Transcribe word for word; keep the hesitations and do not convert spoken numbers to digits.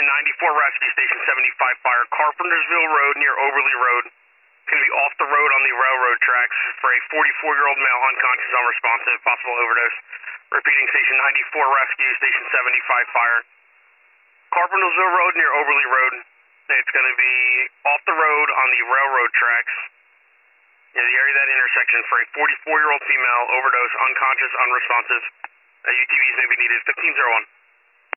Station ninety-four Rescue, Station seventy-five Fire, Carpentersville Road near Overly Road. Going to be off the road on the railroad tracks for a forty-four-year-old male, unconscious, unresponsive, possible overdose. Repeating, Station ninety-four Rescue, Station seventy-five Fire, Carpentersville Road near Overly Road. It's going to be off the road on the railroad tracks near the area of that intersection for a forty-four-year-old female, overdose, unconscious, unresponsive. Uh, U T Vs may be needed. fifteen oh one.